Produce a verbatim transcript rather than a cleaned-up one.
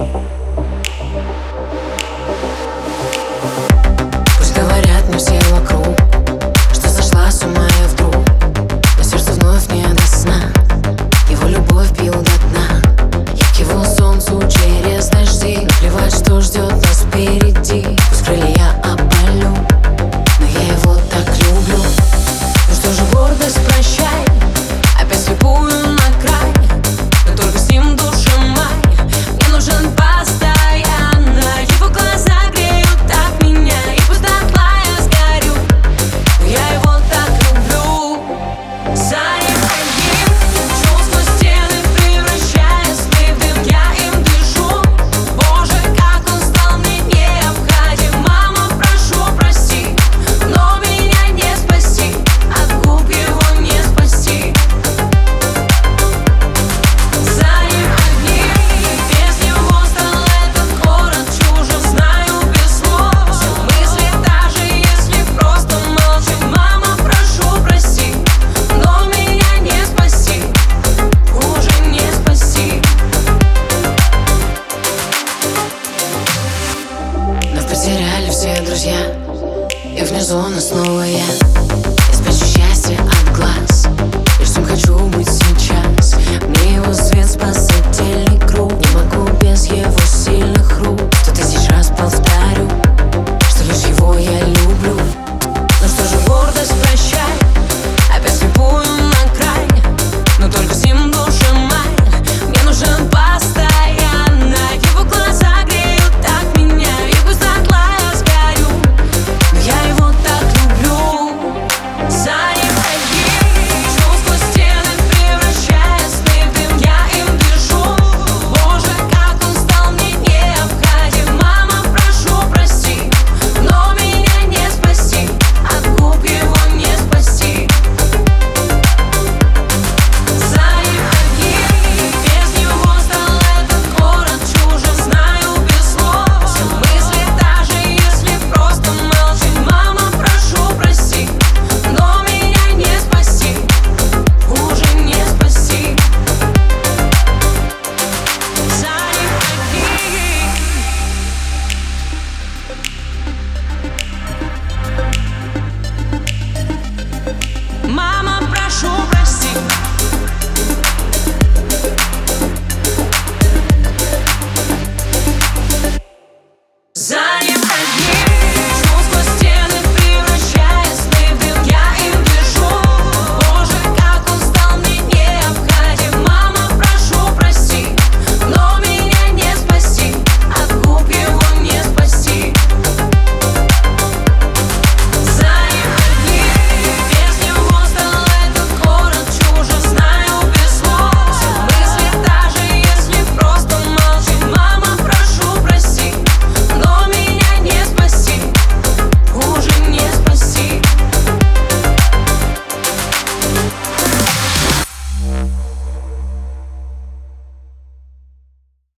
Пусть говорят мне все вокруг, что сошла с ума я вдруг, но сердце вновь не до сна. Его любовь пил до дна. Я к его солнцу через дожди. Плевать, что ждет нас впереди. Пусть крылья опалю, но я его так люблю. Ну что же, гордость, прощай, опять слепую на край. Но только с ним душа моя. Мне нужен постоянно. Его глаза греют так меня. И пусть дотла я сгорю, но я его так люблю. За ним одним чувства стены превращая в дым, я им дышу. Боже, как он стал мне необходим. Мама, прошу, прости, но меня не спасти. От губ его не спасти. За ним одним, без него стал этот город чужим. Знаю без слов все мысли, даже если просто молчать. Мама, прошу, прости, но меня не спасти. Уже не спасти. Нас потеряли все друзья, и вне зоны снова я.